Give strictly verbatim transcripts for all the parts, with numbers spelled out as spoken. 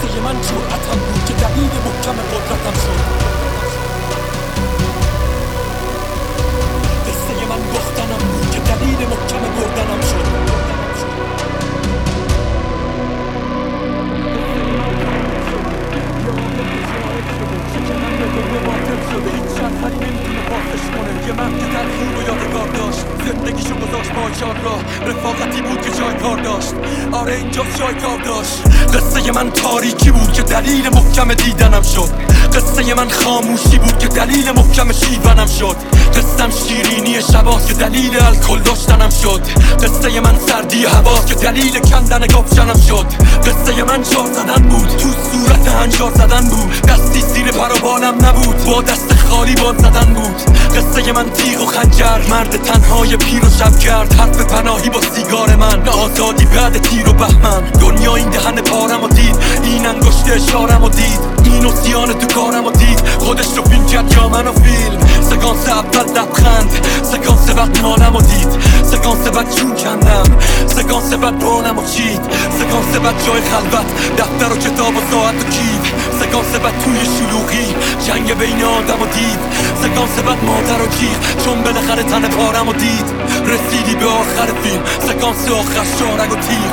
قصه من جرأتم بود که دلیل محکم قدرتم شد. قصه من باختنم بود که دلیل محکم بردنم شد. یه مرد که تلخیر و یادگار داشت، زندگیشو گذاشت پایچار را، رفاقتی بود که جای کار داشت. آره اینجا جای کار داشت. قصه من تاریکی بود که دلیل محکم دیدنم شد. قصه من خاموشی بود که دلیل محکم شیونم شد. قصم شیرینی شباست که دلیل الکل داشتنم شد. قصه من سردی هواست که دلیل کندن کاپشنم شد. قصه من جار زدن بود، تو صورت هنجار زدن بود. دستی زیر پروبالم نبود، با دست خالی بال زدن بود. قصه من تیغ و خنجر، مرد تنهای پیر و شب کرد. حرف پناهی با سیگار من، آزادی بعد تیر و بهمن. دنیا این دهن پارم و دید، این انگشت اشارم و دید، این اسیان تو کارم و دید. خودش رو فیلم کرد یا منو فیلم. سکانس اول لبخند، سکانس بعد نالم و دید، سکانس بعد چون کندم، سکانس بعد بانم و چید، سکانس بعد جای خلوت، دفتر و کتاب و ساعت و کیف، سکانس بعد توی شلوغی، جنگ بین آدم و دید، سکانس بعد مادر و جیغ، چون بالاخره تن پارم و دید. رسیدی به آخر فیلم، سکانس آخر شارگ و تیغ.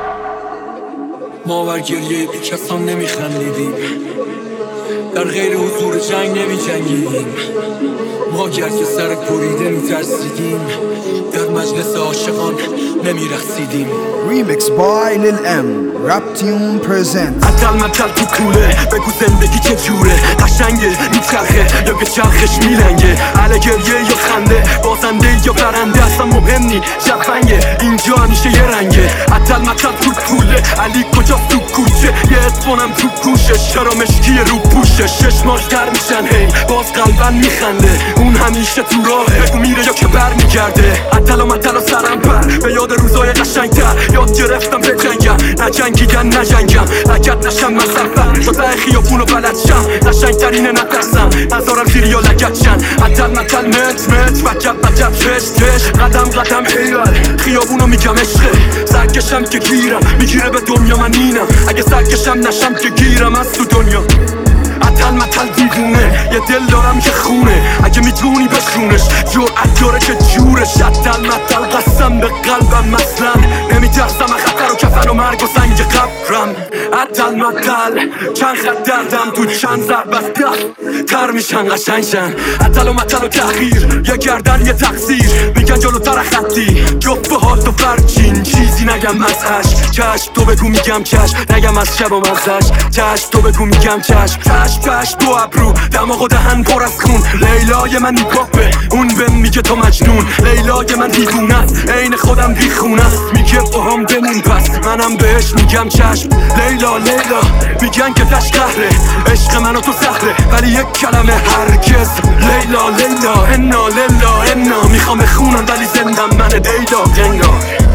ما بر گریه بی کسان نمی خندیدیم، در غیر حضور جنگ نمی جنگیدیم. ما گر که سر بریده می ترسیدیم، در مجلس عاشقان نمی رقصیدیم. Remix by Lil M, Raptune presents. عدل مدل تو کوله، بگو زندگی چه جوره. قشنگه میچرخه یا که چرخش میلنگه، عله گریه یا خنده، بازنده یا برنده، اصلا مهم نی جفنگه، اینجا همیشه یه رنگه. عدل مدل تو کوله، علی کجاست تو کوچه، یه اتفانم تو گوشش، چرا مشکی رو پوشش. ششماش در میشن هی، باز قلبن میخنده، اون همیشه تو راهه، بگو میره یا که بر میگرده. عدل و مدل و سرم پر، به یاد روزای قشنگتر، یاد گرفتم به جنگم، نه جنگیدن نه جنگم، لگت نشم من سفر، شده خیابون و بلد شم، قشنگترینه نترسم، نذارم زیری یا لگت شن. عدل مدل مت مت، وجب وجب چش چش، قدم قدم ایال، خیابونو میگم عشقه. سرکشم که گیرم، میگیره به دنیا من اینم، اگه سرکشم نشم که گیرم از تو دنیا. عدل مدل دیوونه، یه دل دارم که خونه، اگه میتونی بشونش، جرأت داره که جورش. عدل مدل قسم به قلبم مثلا، نمیترسم از خطر و کفن و مرگ و سنگ قبرم. عدل مدل چند خط دردم، تو چند ضرب از دل تر میشن قشنگشن. عدل و مدل و تغییر، یه گردن یه تقصیر، میگن جلوتر خطی، جفت به حال تو فرچین. چیزی نگم از عشق، چشم تو بگو میگم چشم، نگم از شب و مزش، چشم تو بگو میگم چشم، چشم چشم دو ابرو، دماغ و دهن پر از خون. لیلای من نیپاپه، اون بهم میگه تو مجنون. لیلای من دیوونه است، عین خودم بیخونه است، میگه باهام بمون پس منم بهش میگم چشم. لیلا لیلا میگن که دشت قهره، عشق من و تو سهره، ولی یک کلمه هرگز. لیلا لیلا انا لیلا انا، میخوام بخونم ولی زندم من دیلا.